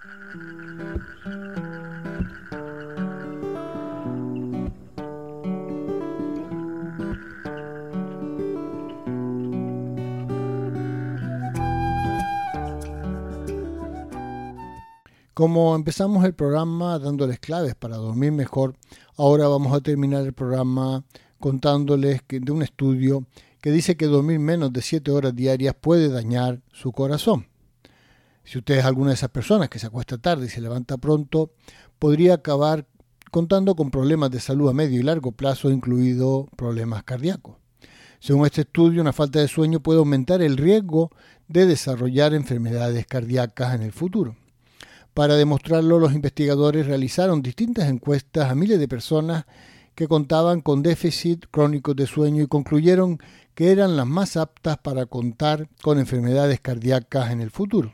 Como empezamos el programa dándoles claves para dormir mejor, ahora vamos a terminar el programa contándoles de un estudio que dice que dormir menos de 7 horas diarias puede dañar su corazón. Si usted es alguna de esas personas que se acuesta tarde y se levanta pronto, podría acabar contando con problemas de salud a medio y largo plazo, incluidos problemas cardíacos. Según este estudio, una falta de sueño puede aumentar el riesgo de desarrollar enfermedades cardíacas en el futuro. Para demostrarlo, los investigadores realizaron distintas encuestas a miles de personas que contaban con déficit crónicos de sueño y concluyeron que eran las más aptas para contar con enfermedades cardíacas en el futuro.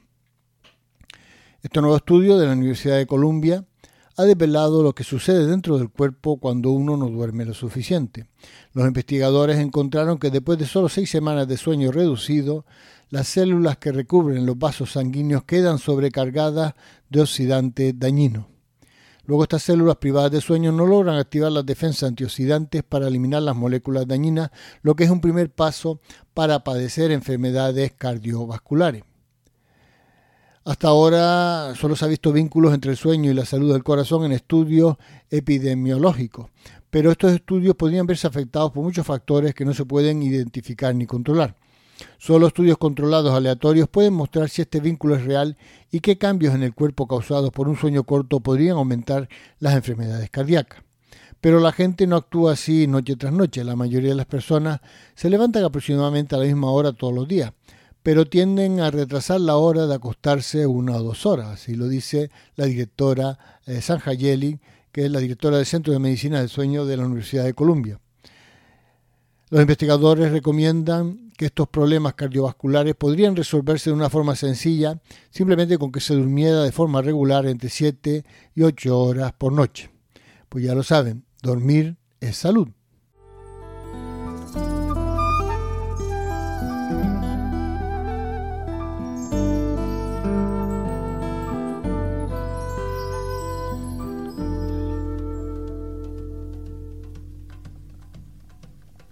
Este nuevo estudio de la Universidad de Columbia ha desvelado lo que sucede dentro del cuerpo cuando uno no duerme lo suficiente. Los investigadores encontraron que después de solo 6 semanas de sueño reducido, las células que recubren los vasos sanguíneos quedan sobrecargadas de oxidantes dañinos. Luego estas células privadas de sueño no logran activar las defensas antioxidantes para eliminar las moléculas dañinas, lo que es un primer paso para padecer enfermedades cardiovasculares. Hasta ahora solo se ha visto vínculos entre el sueño y la salud del corazón en estudios epidemiológicos, pero estos estudios podrían verse afectados por muchos factores que no se pueden identificar ni controlar. Solo estudios controlados aleatorios pueden mostrar si este vínculo es real y qué cambios en el cuerpo causados por un sueño corto podrían aumentar las enfermedades cardíacas. Pero la gente no actúa así noche tras noche. La mayoría de las personas se levantan aproximadamente a la misma hora todos los días, pero tienden a retrasar la hora de acostarse 1 o 2 horas. Así lo dice la directora Sanja Yeli, que es la directora del Centro de Medicina del Sueño de la Universidad de Columbia. Los investigadores recomiendan que estos problemas cardiovasculares podrían resolverse de una forma sencilla, simplemente con que se durmiera de forma regular entre 7 y 8 horas por noche. Pues ya lo saben, dormir es salud.